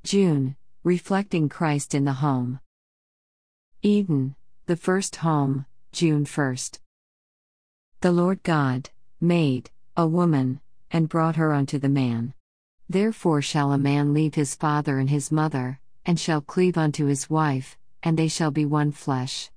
June, reflecting Christ in the home. Eden, the first home, June 1st. The Lord God made a woman, and brought her unto the man. Therefore shall a man leave his father and his mother, and shall cleave unto his wife, and they shall be one flesh.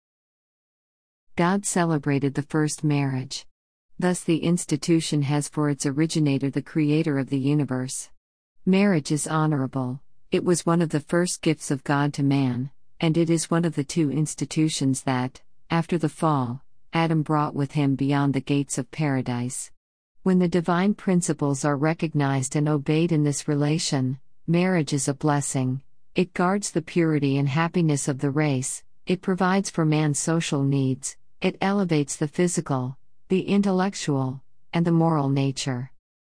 God celebrated the first marriage. Thus the institution has for its originator the Creator of the universe. Marriage is honorable. It was one of the first gifts of God to man, and it is one of the two institutions that, after the fall, Adam brought with him beyond the gates of paradise. When the divine principles are recognized and obeyed in this relation, marriage is a blessing. It guards the purity and happiness of the race, it provides for man's social needs, it elevates the physical, the intellectual, and the moral nature.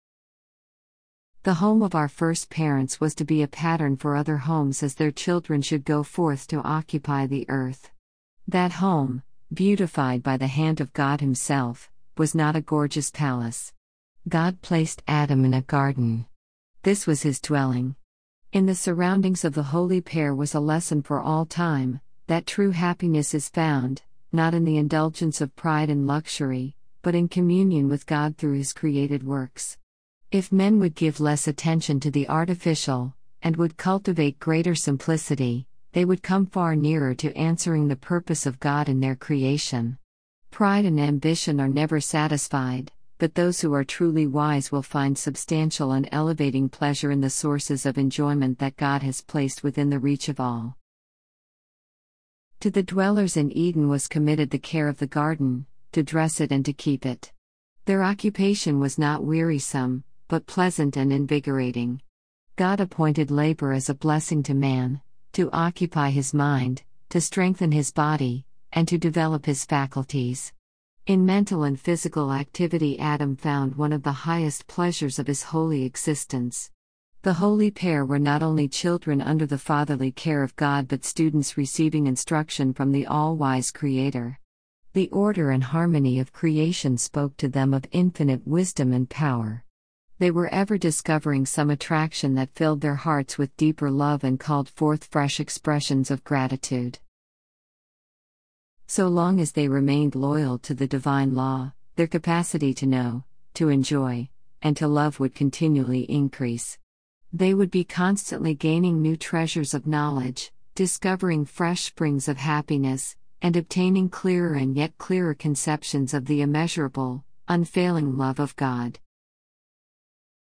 The home of our first parents was to be a pattern for other homes as their children should go forth to occupy the earth. That home, beautified by the hand of God Himself, was not a gorgeous palace. God placed Adam in a garden. This was his dwelling. In the surroundings of the holy pair was a lesson for all time, that true happiness is found, not in the indulgence of pride and luxury, but in communion with God through His created works. If men would give less attention to the artificial, and would cultivate greater simplicity, they would come far nearer to answering the purpose of God in their creation. Pride and ambition are never satisfied, but those who are truly wise will find substantial and elevating pleasure in the sources of enjoyment that God has placed within the reach of all. To the dwellers in Eden was committed the care of the garden, to dress it and to keep it. Their occupation was not wearisome, but pleasant and invigorating. God appointed labor as a blessing to man, to occupy his mind, to strengthen his body, and to develop his faculties. In mental and physical activity, Adam found one of the highest pleasures of his holy existence. The holy pair were not only children under the fatherly care of God but students receiving instruction from the all-wise Creator. The order and harmony of creation spoke to them of infinite wisdom and power. They were ever discovering some attraction that filled their hearts with deeper love and called forth fresh expressions of gratitude. So long as they remained loyal to the divine law, their capacity to know, to enjoy, and to love would continually increase. They would be constantly gaining new treasures of knowledge, discovering fresh springs of happiness, and obtaining clearer and yet clearer conceptions of the immeasurable, unfailing love of God.